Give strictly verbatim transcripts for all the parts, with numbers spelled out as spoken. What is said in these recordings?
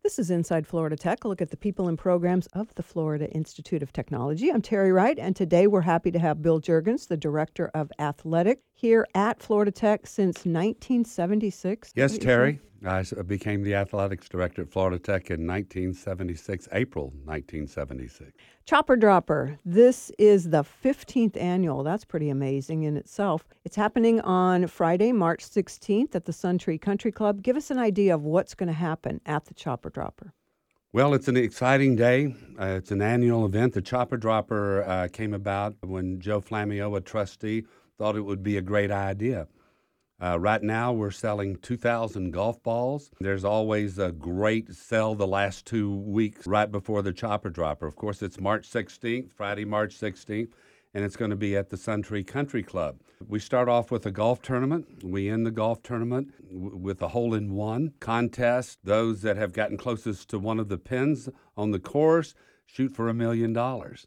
This is Inside Florida Tech, a look at the people and programs of the Florida Institute of Technology. I'm Terry Wright, and today we're happy to have Bill Juergens, the Director of Athletics, here at Florida Tech since nineteen seventy-six. Yes, Terry. I became the Athletics Director at Florida Tech in nineteen seventy-six, April nineteen seventy-six. Chopper Dropper. This is the fifteenth annual. That's pretty amazing in itself. It's happening on Friday, March sixteenth at the Suntree Country Club. Give us an idea of what's going to happen at the Chopper Dropper. Well, it's an exciting day. Uh, it's an annual event. The Chopper Dropper uh, came about when Joe Flammio, a trustee, thought it would be a great idea. Uh, right now, we're selling two thousand golf balls. There's always a great sell the last two weeks right before the Chopper Dropper. Of course, it's March sixteenth, Friday, March sixteenth, and it's going to be at the Suntree Country Club. We start off with a golf tournament. We end the golf tournament w- with a hole-in-one contest. Those that have gotten closest to one of the pins on the course shoot for a million dollars.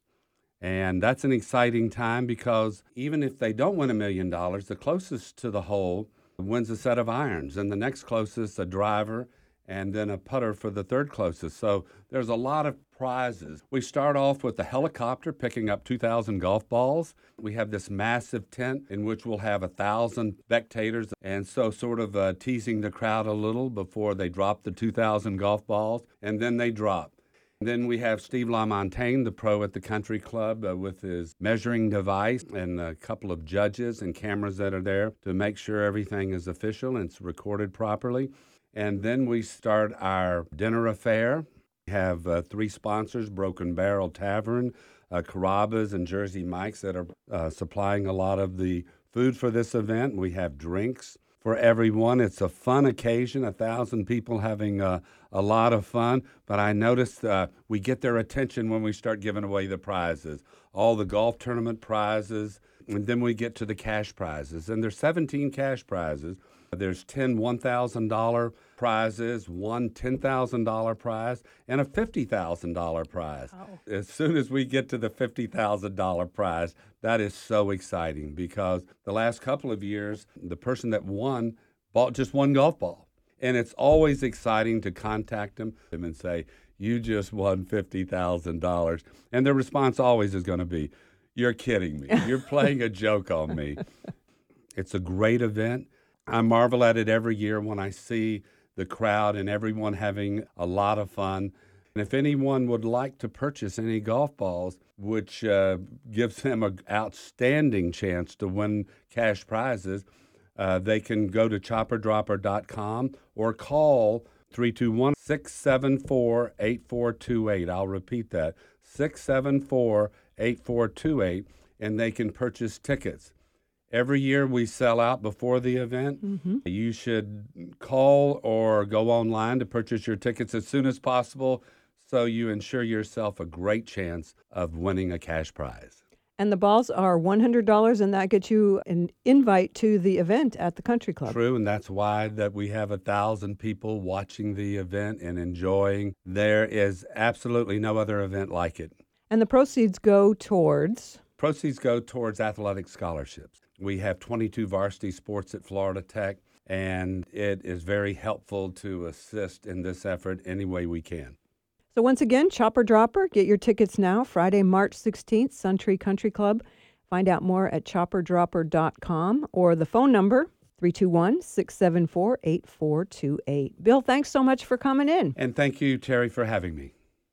And that's an exciting time because even if they don't win a million dollars, the closest to the hole wins a set of irons, and the next closest, a driver, and then a putter for the third closest. So there's a lot of prizes. We start off with a helicopter picking up two thousand golf balls. We have this massive tent in which we'll have one thousand spectators, and so sort of uh, teasing the crowd a little before they drop the two thousand golf balls, and then they drop. Then we have Steve LaMontagne, the pro at the country club, uh, with his measuring device and a couple of judges and cameras that are there to make sure everything is official and it's recorded properly. And then we start our dinner affair. We have uh, three sponsors, Broken Barrel Tavern, uh, Carrabba's, and Jersey Mike's that are uh, supplying a lot of the food for this event. We have drinks for everyone. It's a fun occasion, a thousand people having uh, a lot of fun. But I noticed uh, we get their attention when we start giving away the prizes, all the golf tournament prizes, and then we get to the cash prizes. And there's seventeen cash prizes. There's ten one thousand dollars prizes, one ten thousand dollars prize, and a fifty thousand dollars prize. Oh. As soon as we get to the fifty thousand dollars prize, that is so exciting because the last couple of years, the person that won bought just one golf ball. And it's always exciting to contact them and say, you just won fifty thousand dollars. And their response always is going to be, you're kidding me. You're playing a joke on me. It's a great event. I marvel at it every year when I see the crowd and everyone having a lot of fun. And if anyone would like to purchase any golf balls, which uh, gives them an outstanding chance to win cash prizes, uh, they can go to chopper dropper dot com or call three two one, six seven four, eight four two eight. I'll repeat that, six seven four, eight four two eight, and they can purchase tickets. Every year we sell out before the event. Mm-hmm. You should call or go online to purchase your tickets as soon as possible so you ensure yourself a great chance of winning a cash prize. And the balls are one hundred dollars, and that gets you an invite to the event at the country club. True, and that's why that we have a thousand people watching the event and enjoying. There is absolutely no other event like it. And the proceeds go towards? Proceeds go towards athletic scholarships. We have twenty-two varsity sports at Florida Tech, and it is very helpful to assist in this effort any way we can. So once again, Chopper Dropper, get your tickets now, Friday, March sixteenth, Suntree Country Club. Find out more at chopper dropper dot com or the phone number, three two one, six seven four, eight four two eight. Bill, thanks so much for coming in. And thank you, Terry, for having me.